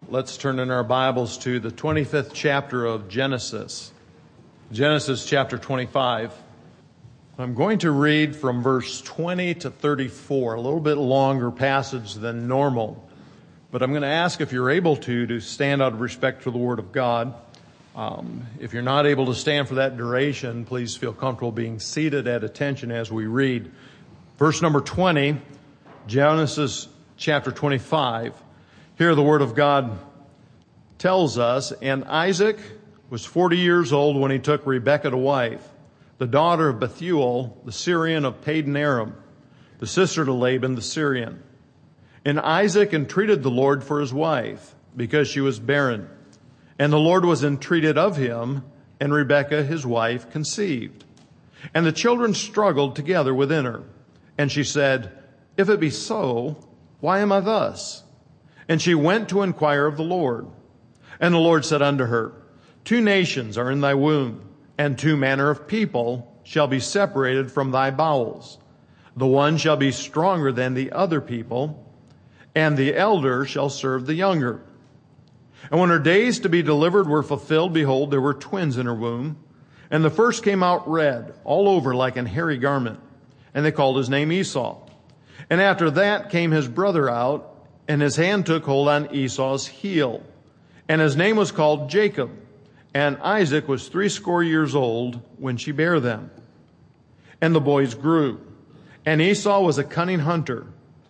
Let's turn in our Bibles to the 25th chapter of Genesis. Genesis chapter 25. I'm going to read from verse 20 to 34, a little bit longer passage than normal. But I'm going to ask if you're able to stand out of respect for the Word of God. If you're not able to stand for that duration, please feel comfortable being seated at attention as we read. Verse number 20, Genesis chapter 25. Here the Word of God tells us, and Isaac was 40 years old when he took Rebekah to wife, the daughter of Bethuel, the Syrian of Padan Aram, the sister to Laban the Syrian. And Isaac entreated the Lord for his wife, because she was barren. And the Lord was entreated of him, and Rebekah his wife conceived. And the children struggled together within her. And she said, If it be so, why am I thus? And she went to inquire of the Lord. And the Lord said unto her, 2 nations are in thy womb, and 2 manner of people shall be separated from thy bowels. The one shall be stronger than the other people, and the elder shall serve the younger. And when her days to be delivered were fulfilled, behold, there were twins in her womb. And the first came out red, all over like an hairy garment, and they called his name Esau. And after that came his brother out, and his hand took hold on Esau's heel. And his name was called Jacob. And Isaac was 80 years old when she bare them. And the boys grew. And Esau was a cunning hunter,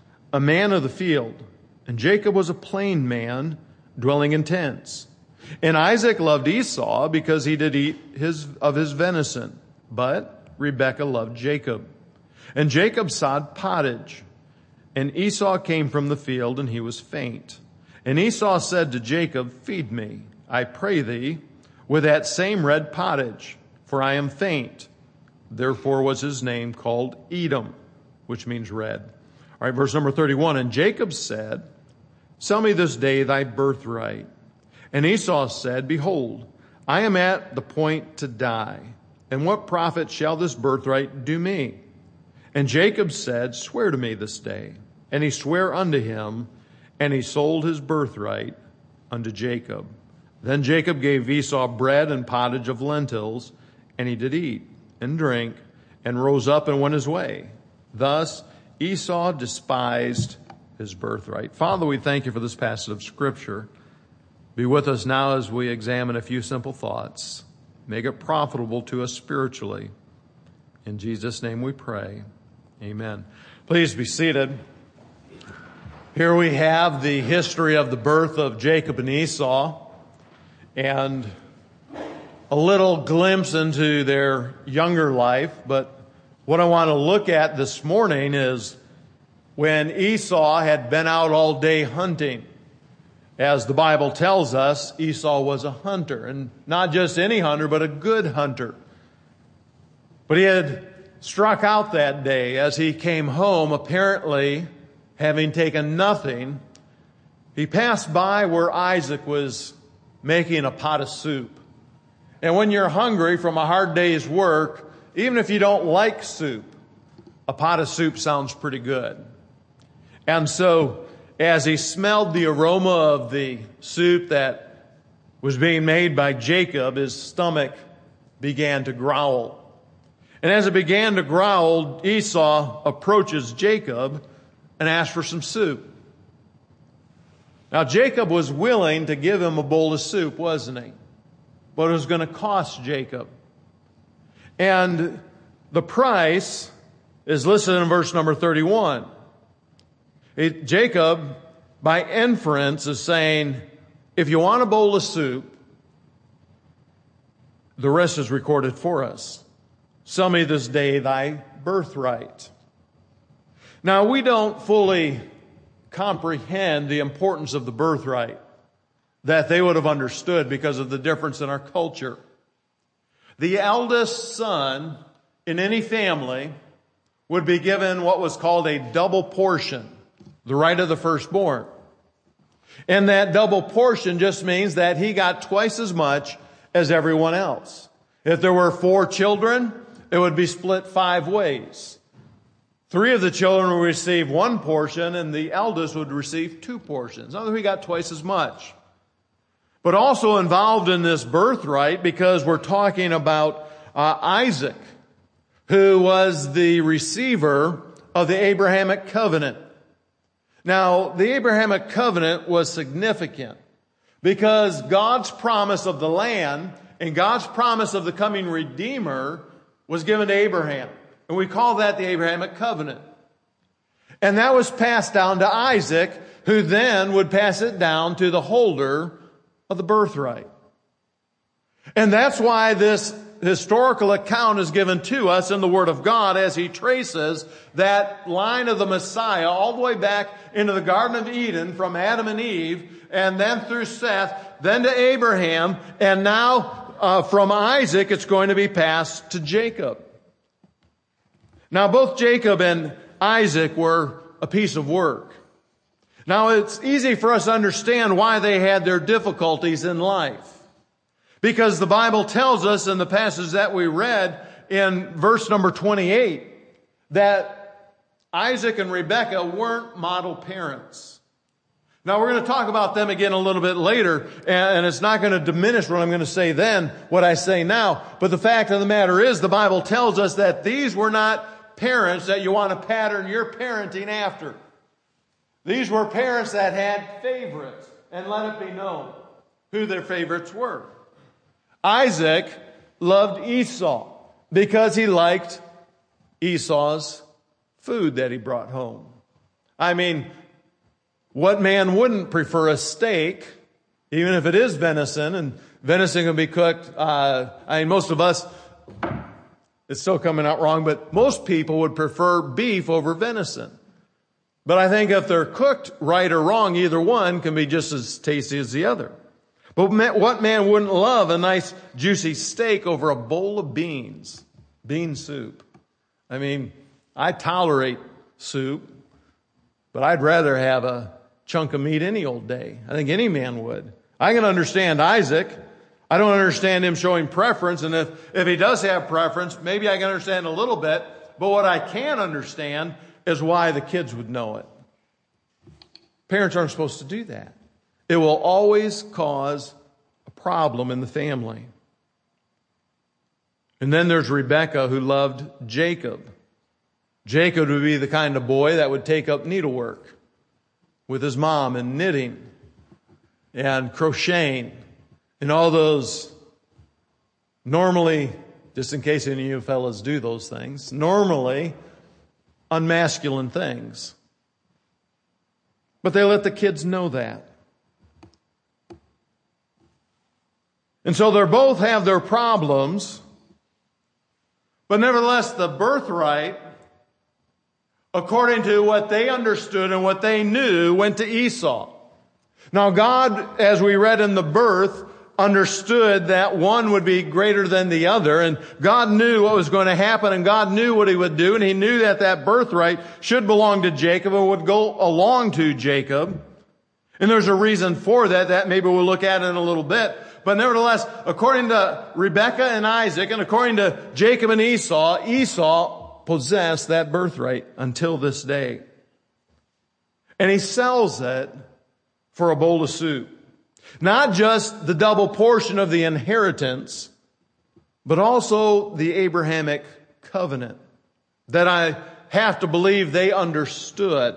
a man of the field. And Jacob was a plain man, dwelling in tents. And Isaac loved Esau because he did eat of his venison. But Rebekah loved Jacob. And Jacob sod pottage. And Esau came from the field, and he was faint. And Esau said to Jacob, Feed me, I pray thee, with that same red pottage, for I am faint. Therefore was his name called Edom, which means red. All right, verse number 31. And Jacob said, Sell me this day thy birthright. And Esau said, Behold, I am at the point to die. And what profit shall this birthright do me? And Jacob said, Swear to me this day. And he sware unto him, and he sold his birthright unto Jacob. Then Jacob gave Esau bread and pottage of lentils, and he did eat and drink, and rose up and went his way. Thus Esau despised his birthright. Father, we thank you for this passage of Scripture. Be with us now as we examine a few simple thoughts. Make it profitable to us spiritually. In Jesus' name we pray. Amen. Please be seated. Here we have the history of the birth of Jacob and Esau, and a little glimpse into their younger life. But what I want to look at this morning is when Esau had been out all day hunting. As the Bible tells us, Esau was a hunter, and not just any hunter, but a good hunter. But he had struck out that day. As he came home, apparently having taken nothing, he passed by where Isaac was making a pot of soup. And when you're hungry from a hard day's work, even if you don't like soup, a pot of soup sounds pretty good. And so as he smelled the aroma of the soup that was being made by Jacob, his stomach began to growl. And as it began to growl, Esau approaches Jacob and asks for some soup. Now, Jacob was willing to give him a bowl of soup, wasn't he? But it was going to cost Jacob. And the price is listed in verse number 31. Jacob, by inference, is saying, if you want a bowl of soup, the rest is recorded for us. Sell me this day thy birthright. Now, we don't fully comprehend the importance of the birthright that they would have understood because of the difference in our culture. The eldest son in any family would be given what was called a double portion, the right of the firstborn. And that double portion just means that he got twice as much as everyone else. If there were 4 children, it would be split 5 ways. 3 of the children would receive 1 portion, and the eldest would receive 2 portions. In other words, he got twice as much. but also involved in this birthright because we're talking about Isaac, who was the receiver of the Abrahamic covenant. Now, the Abrahamic covenant was significant because God's promise of the land and God's promise of the coming Redeemer was given to Abraham. And we call that the Abrahamic covenant. And that was passed down to Isaac, who then would pass it down to the holder of the birthright. And that's why this historical account is given to us in the Word of God as he traces that line of the Messiah all the way back into the Garden of Eden from Adam and Eve, and then through Seth, then to Abraham, and now from Isaac it's going to be passed to Jacob. Now both Jacob and Isaac were a piece of work. Now it's easy for us to understand why they had their difficulties in life. Because the Bible tells us in the passage that we read in verse number 28 that Isaac and Rebekah weren't model parents. Now we're going to talk about them again a little bit later, and it's not going to diminish what I'm going to say then, what I say now. But the fact of the matter is the Bible tells us that these were not parents that you want to pattern your parenting after. These were parents that had favorites, and let it be known who their favorites were. Isaac loved Esau because he liked Esau's food that he brought home. I mean, what man wouldn't prefer a steak, even if it is venison, and venison can be cooked, most of us, it's still coming out wrong, but most people would prefer beef over venison. But I think if they're cooked right or wrong, either one can be just as tasty as the other. But what man wouldn't love a nice juicy steak over a bowl of beans, bean soup? I mean, I tolerate soup, but I'd rather have a chunk of meat any old day. I think any man would. I can understand Isaac. I don't understand him showing preference. And if he does have preference, maybe I can understand a little bit. But what I can understand is why the kids would know it. Parents aren't supposed to do that. It will always cause a problem in the family. And then there's Rebekah, who loved Jacob. Jacob would be the kind of boy that would take up needlework with his mom and knitting and crocheting and all those normally, just in case any of you fellas do those things, normally unmasculine things. But they let the kids know that. And so they both have their problems, but nevertheless the birthright, according to what they understood and what they knew, went to Esau. Now God, as we read in the birth, understood that one would be greater than the other, and God knew what was going to happen, and God knew what he would do, and he knew that that birthright should belong to Jacob and would go along to Jacob. And there's a reason for that maybe we'll look at in a little bit. But nevertheless, according to Rebekah and Isaac, and according to Jacob and Esau, Esau possessed that birthright until this day. And he sells it for a bowl of soup. Not just the double portion of the inheritance, but also the Abrahamic covenant that I have to believe they understood.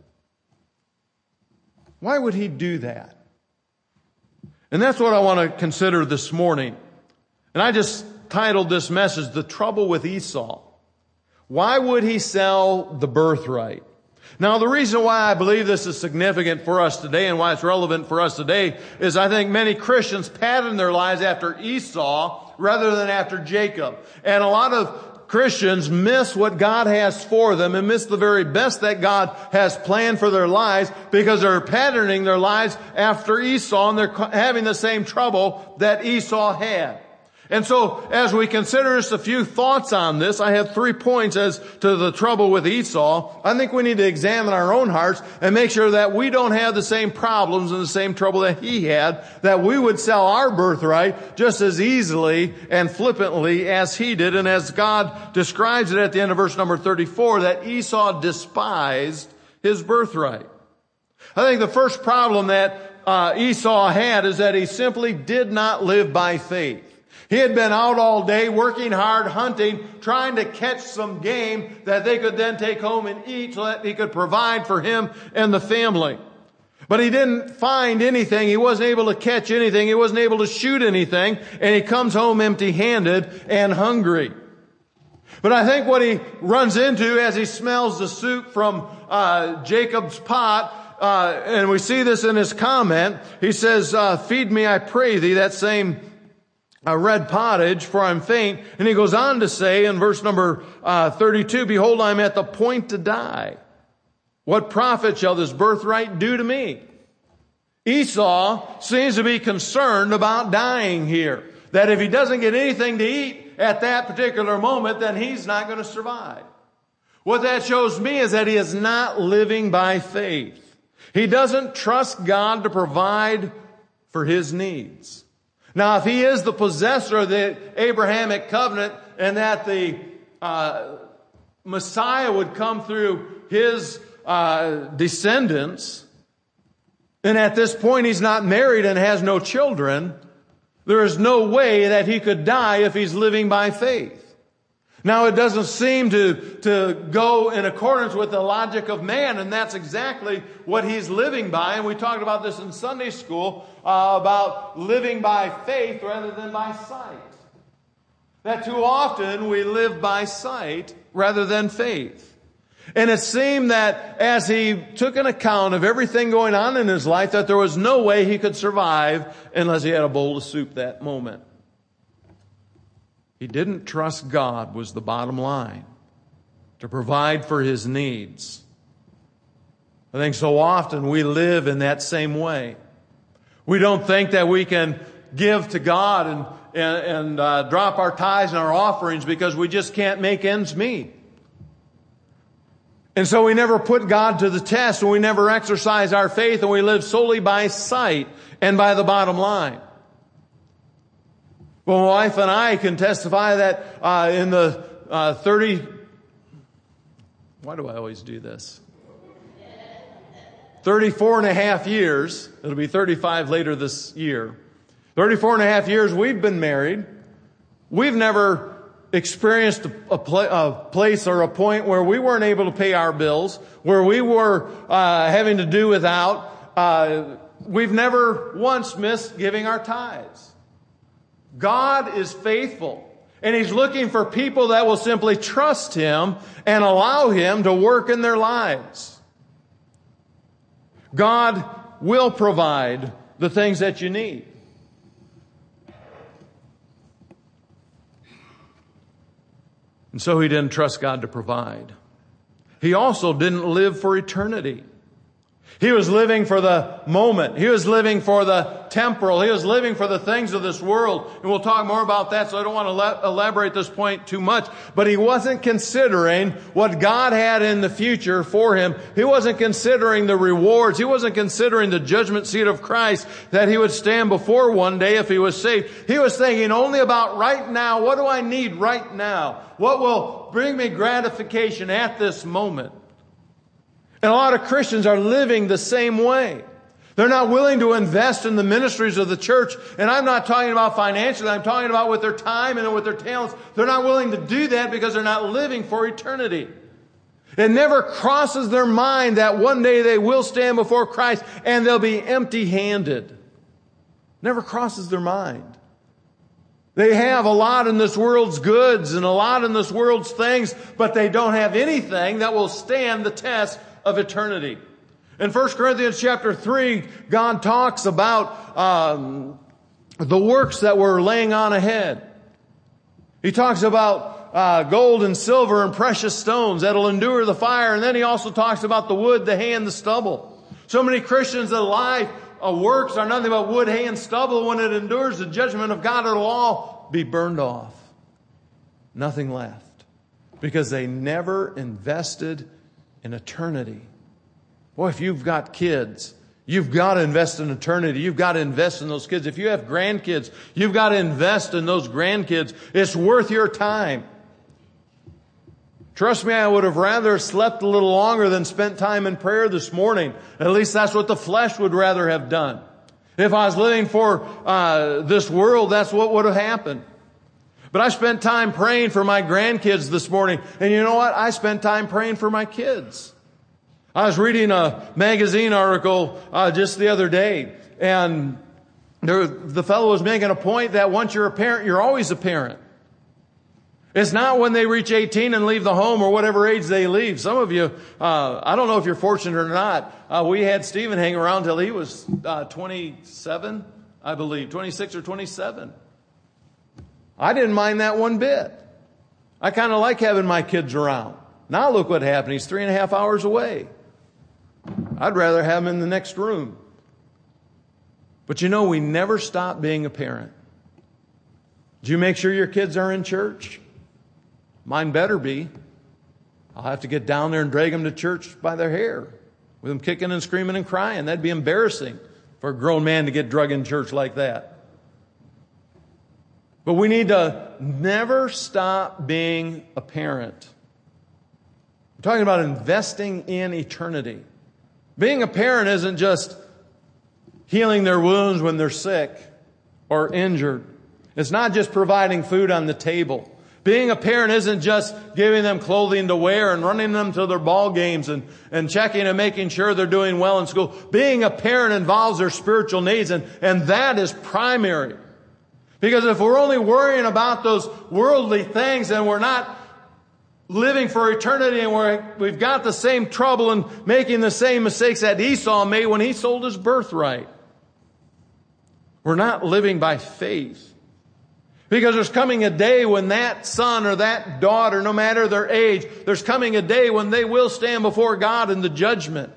Why would he do that? And that's what I want to consider this morning. And I just titled this message, The Trouble with Esau. Why would he sell the birthright? Now, the reason why I believe this is significant for us today and why it's relevant for us today is I think many Christians pattern their lives after Esau rather than after Jacob. And a lot of Christians miss what God has for them and miss the very best that God has planned for their lives because they're patterning their lives after Esau and they're having the same trouble that Esau had. And so, as we consider just a few thoughts on this, I have 3 points as to the trouble with Esau. I think we need to examine our own hearts and make sure that we don't have the same problems and the same trouble that he had, that we would sell our birthright just as easily and flippantly as he did, and as God describes it at the end of verse number 34, that Esau despised his birthright. I think the first problem that Esau had is that he simply did not live by faith. He had been out all day working hard, hunting, trying to catch some game that they could then take home and eat so that he could provide for him and the family. But he didn't find anything. He wasn't able to catch anything. He wasn't able to shoot anything. And he comes home empty-handed and hungry. But I think what he runs into as he smells the soup from Jacob's pot, and we see this in his comment, he says, feed me, I pray thee, that same red pottage, for I'm faint. And he goes on to say in verse number 32, behold, I'm at the point to die. What profit shall this birthright do to me? Esau seems to be concerned about dying here. That if he doesn't get anything to eat at that particular moment, then he's not going to survive. What that shows me is that he is not living by faith. He doesn't trust God to provide for his needs. Now, if he is the possessor of the Abrahamic covenant and that the Messiah would come through his descendants, and at this point he's not married and has no children, there is no way that he could die if he's living by faith. Now, it doesn't seem to go in accordance with the logic of man, and that's exactly what he's living by. And we talked about this in Sunday school, about living by faith rather than by sight. That too often we live by sight rather than faith. And it seemed that as he took an account of everything going on in his life, that there was no way he could survive unless he had a bowl of soup that moment. He didn't trust God, was the bottom line, to provide for his needs. I think so often we live in that same way. We don't think that we can give to God and drop our tithes and our offerings because we just can't make ends meet. And so we never put God to the test, and we never exercise our faith, and we live solely by sight and by the bottom line. Well, my wife and I can testify that in the 34 and a half years, it'll be 35 later this year, 34 and a half years we've been married, we've never experienced a place or a point where we weren't able to pay our bills, where we were having to do without. We've never once missed giving our tithes. God is faithful, and He's looking for people that will simply trust Him and allow Him to work in their lives. God will provide the things that you need. And so he didn't trust God to provide. He also didn't live for eternity. He was living for the moment. He was living for the temporal. He was living for the things of this world. And we'll talk more about that, so I don't want to elaborate this point too much. But he wasn't considering what God had in the future for him. He wasn't considering the rewards. He wasn't considering the judgment seat of Christ that he would stand before one day if he was saved. He was thinking only about right now. What do I need right now? What will bring me gratification at this moment? And a lot of Christians are living the same way. They're not willing to invest in the ministries of the church. And I'm not talking about financially. I'm talking about with their time and with their talents. They're not willing to do that because they're not living for eternity. It never crosses their mind that one day they will stand before Christ and they'll be empty-handed. Never crosses their mind. They have a lot in this world's goods and a lot in this world's things, but they don't have anything that will stand the test of eternity. In 1 Corinthians chapter 3, God talks about the works that we're laying on ahead. He talks about gold and silver and precious stones that'll endure the fire. And then he also talks about the wood, the hay, and the stubble. So many Christians' life works are nothing but wood, hay, and stubble. When it endures the judgment of God, it'll all be burned off. Nothing left. Because they never invested in eternity. Boy, if you've got kids, you've got to invest in eternity. You've got to invest in those kids. If you have grandkids, you've got to invest in those grandkids. It's worth your time. Trust me, I would have rather slept a little longer than spent time in prayer this morning. At least that's what the flesh would rather have done. If I was living for this world, that's what would have happened. But I spent time praying for my grandkids this morning. And you know what? I spent time praying for my kids. I was reading a magazine article just the other day. And the fellow was making a point that once you're a parent, you're always a parent. It's not when they reach 18 and leave the home or whatever age they leave. Some of you, I don't know if you're fortunate or not. We had Stephen hang around till he was 27, I believe, 26 or 27. I didn't mind that one bit. I kind of like having my kids around. Now look what happened. He's 3.5 hours away. I'd rather have him in the next room. But you know, we never stop being a parent. Do you make sure your kids are in church? Mine better be. I'll have to get down there and drag them to church by their hair, with them kicking and screaming and crying. That'd be embarrassing for a grown man to get drug in church like that. But we need to never stop being a parent. I'm talking about investing in eternity. Being a parent isn't just healing their wounds when they're sick or injured. It's not just providing food on the table. Being a parent isn't just giving them clothing to wear and running them to their ball games and checking and making sure they're doing well in school. Being a parent involves their spiritual needs, and that is primary. Because if we're only worrying about those worldly things and we're not living for eternity and we've got the same trouble and making the same mistakes that Esau made when he sold his birthright, we're not living by faith. Because there's coming a day when that son or that daughter, no matter their age, there's coming a day when they will stand before God in the judgment.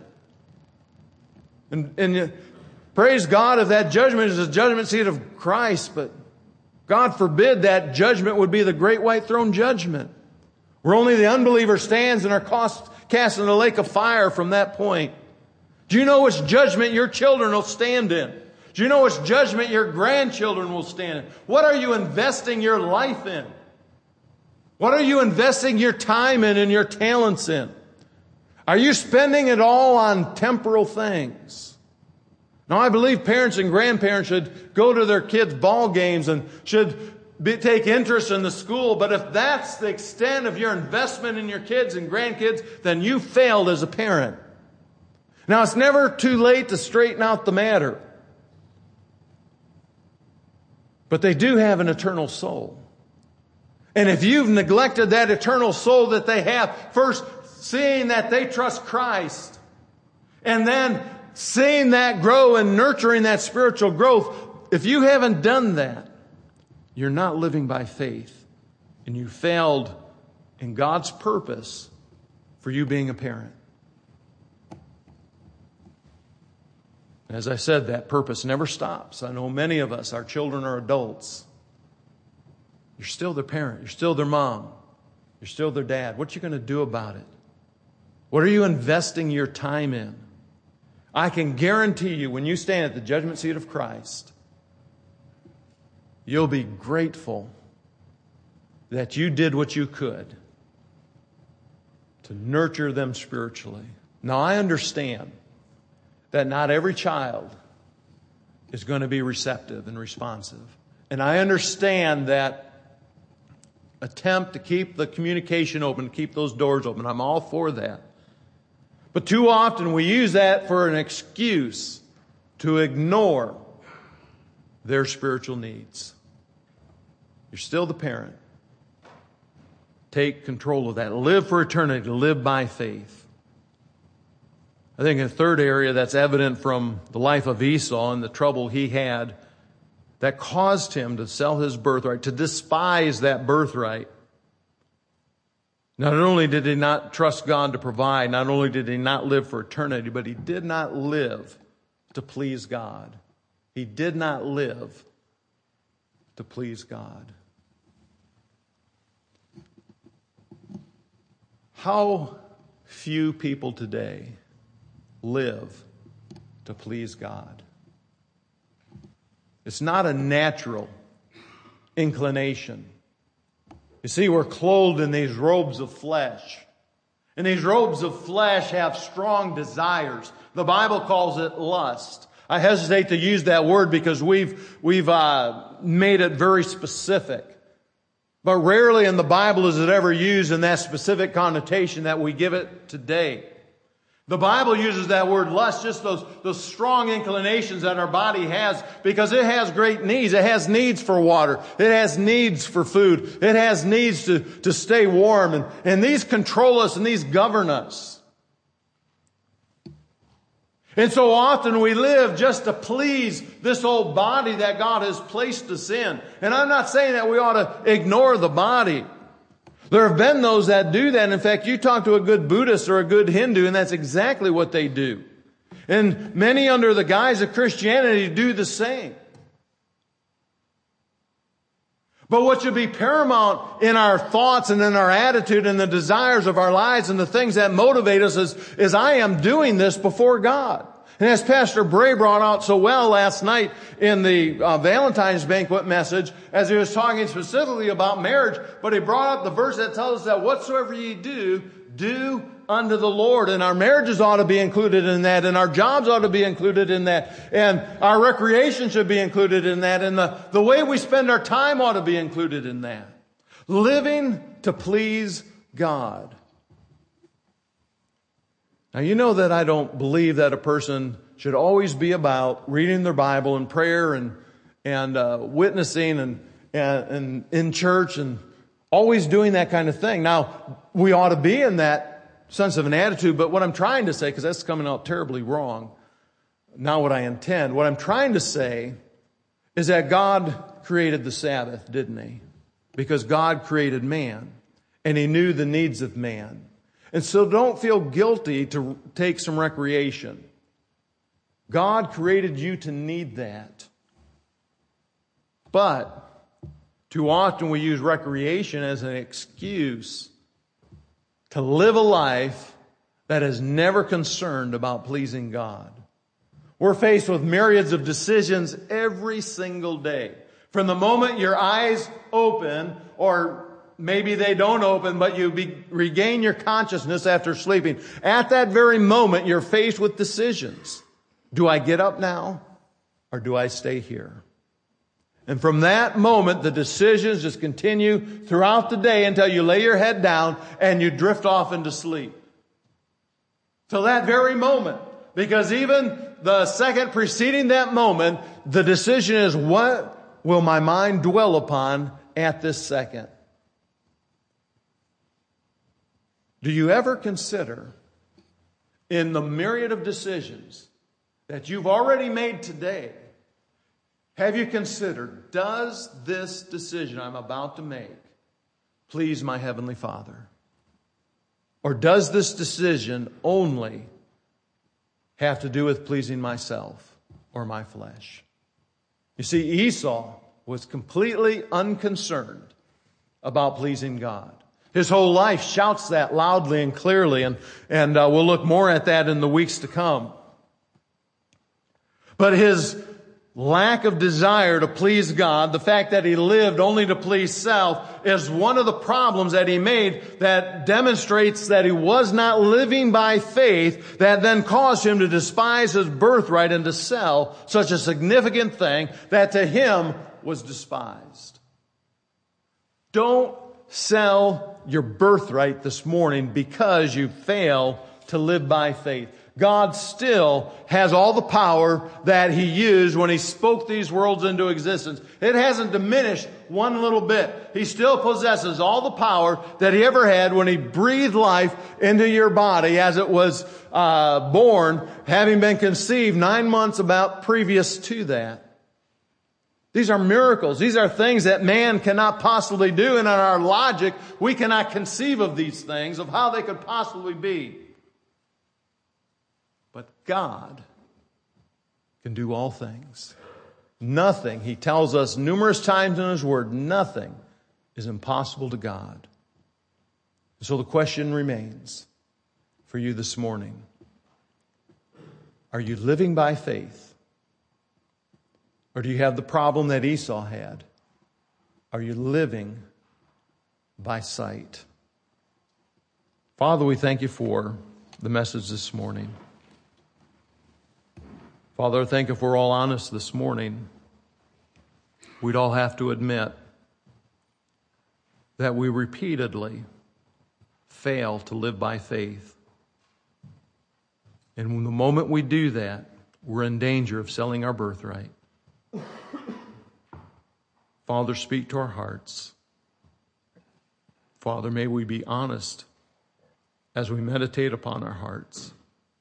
And praise God if that judgment is the judgment seat of Christ, but God forbid that judgment would be the great white throne judgment, where only the unbeliever stands and are cast in the lake of fire from that point. Do you know which judgment your children will stand in? Do you know which judgment your grandchildren will stand in? What are you investing your life in? What are you investing your time in and your talents in? Are you spending it all on temporal things? Now, I believe parents and grandparents should go to their kids' ball games and should take interest in the school. But if that's the extent of your investment in your kids and grandkids, then you failed as a parent. Now, it's never too late to straighten out the matter. But they do have an eternal soul. And if you've neglected that eternal soul that they have, first seeing that they trust Christ, and then seeing that grow and nurturing that spiritual growth, if you haven't done that, you're not living by faith. And you failed in God's purpose for you being a parent. As I said, that purpose never stops. I know many of us, our children are adults. You're still their parent. You're still their mom. You're still their dad. What are you going to do about it? What are you investing your time in? I can guarantee you, when you stand at the judgment seat of Christ, you'll be grateful that you did what you could to nurture them spiritually. Now, I understand that not every child is going to be receptive and responsive. And I understand that attempt to keep the communication open, to keep those doors open. I'm all for that. But too often we use that for an excuse to ignore their spiritual needs. You're still the parent. Take control of that. Live for eternity. Live by faith. I think a third area that's evident from the life of Esau and the trouble he had that caused him to sell his birthright, to despise that birthright. Not only did he not trust God to provide, not only did he not live for eternity, but he did not live to please God. He did not live to please God. How few people today live to please God. It's not a natural inclination. You see, we're clothed in these robes of flesh. And these robes of flesh have strong desires. The Bible calls it lust. I hesitate to use that word because we've made it very specific. But rarely in the Bible is it ever used in that specific connotation that we give it today. The Bible uses that word lust, just those strong inclinations that our body has, because it has great needs. It has needs for water. It has needs for food. It has needs to stay warm. And these control us and these govern us. And so often we live just to please this old body that God has placed us in. And I'm not saying that we ought to ignore the body. There have been those that do that. In fact, you talk to a good Buddhist or a good Hindu, and that's exactly what they do. And many under the guise of Christianity do the same. But what should be paramount in our thoughts and in our attitude and the desires of our lives and the things that motivate us is I am doing this before God. And as Pastor Bray brought out so well last night in the Valentine's banquet message, as he was talking specifically about marriage, but he brought up the verse that tells us that whatsoever ye do, do unto the Lord. And our marriages ought to be included in that, and our jobs ought to be included in that, and our recreation should be included in that, and the way we spend our time ought to be included in that. Living to please God. Now, you know that I don't believe that a person should always be about reading their Bible and prayer and witnessing and in church and always doing that kind of thing. Now, we ought to be in that sense of an attitude, but what I'm trying to say, because that's coming out terribly wrong, not what I intend. What I'm trying to say is that God created the Sabbath, didn't He? Because God created man, and He knew the needs of man. And so don't feel guilty to take some recreation. God created you to need that. But too often we use recreation as an excuse to live a life that is never concerned about pleasing God. We're faced with myriads of decisions every single day. From the moment your eyes open, or maybe they don't open, but you regain your consciousness after sleeping. At that very moment, you're faced with decisions. Do I get up now, or do I stay here? And from that moment, the decisions just continue throughout the day until you lay your head down and you drift off into sleep. Till that very moment. Because even the second preceding that moment, the decision is, what will my mind dwell upon at this second? Do you ever consider, in the myriad of decisions that you've already made today, have you considered, does this decision I'm about to make please my Heavenly Father? Or does this decision only have to do with pleasing myself or my flesh? You see, Esau was completely unconcerned about pleasing God. His whole life shouts that loudly and clearly, and we'll look more at that in the weeks to come. But his lack of desire to please God, the fact that he lived only to please self, is one of the problems that he made that demonstrates that he was not living by faith, that then caused him to despise his birthright and to sell such a significant thing that to him was despised. Don't sell your birthright this morning because you fail to live by faith. God still has all the power that He used when He spoke these worlds into existence. It hasn't diminished one little bit. He still possesses all the power that He ever had when He breathed life into your body as it was born, having been conceived 9 months about previous to that. These are miracles. These are things that man cannot possibly do. And in our logic, we cannot conceive of these things, of how they could possibly be. But God can do all things. Nothing, He tells us numerous times in His Word, nothing is impossible to God. So the question remains for you this morning. Are you living by faith? Or do you have the problem that Esau had? Are you living by sight? Father, we thank You for the message this morning. Father, I think if we're all honest this morning, we'd all have to admit that we repeatedly fail to live by faith. And the moment we do that, we're in danger of selling our birthright. Father, speak to our hearts. Father, may we be honest as we meditate upon our hearts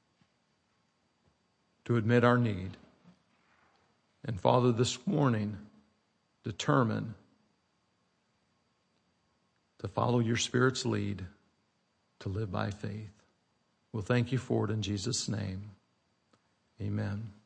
to admit our need. And Father, this morning, determine to follow your Spirit's lead to live by faith. We'll thank you for it in Jesus' name. Amen.